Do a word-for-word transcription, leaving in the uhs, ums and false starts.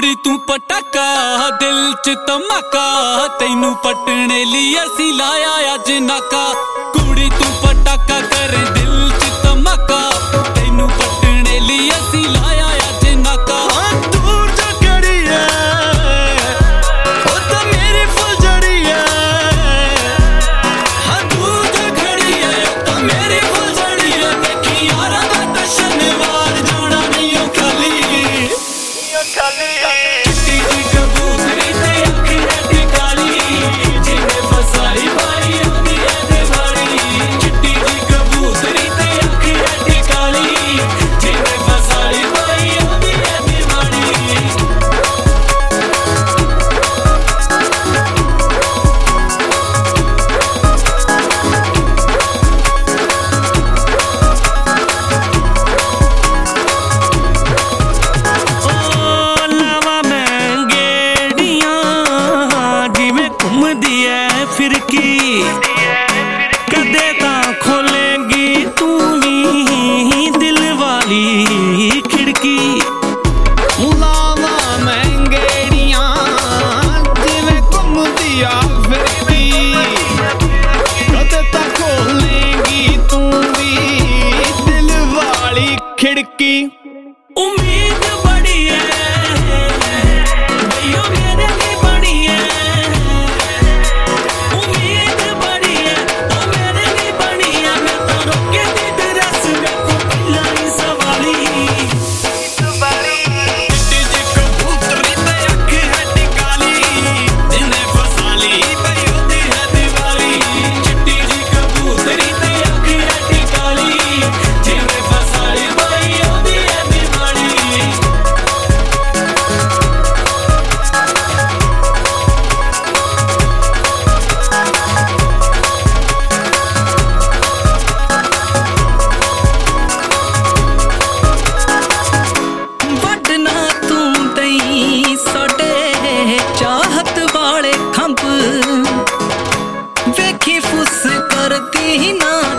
कुड़ी तू पटाका दिल च धमाका तैनू पटने लिए असी लाया अज नाका कुड़ी तू पटाका करे दिल च धमाका तैनू पटने लिए असी लाया अज नाका दूर जो खड़ी है ओ तो मेरी फुलझड़ी है हाँ दूर जो खड़ी है तो मेरी फुलझड़ी है देखी यारा दा दर्शन वार जाना नहीं ओ खाली खाली चिट्टी दी कबूतरी ते अख एडी काली जिन्ने फसाई पाई होंदी है दिवाली चिट्टी दी कबूतरी ते अख एडी काली जिन्ने फसाई पाई होंदी है दिवाली फिरकी कदे तां खोलेंगी तू भी दिल वाली खिड़की लावा महंगेड़ियां जिवें घुमदी आ फिरकी कदे तां खोलेंगी तू भी दिल वाली खिड़की उम्मीद बड़ी है भैया मेरे भी बड़ी है वेखी फुस करती ना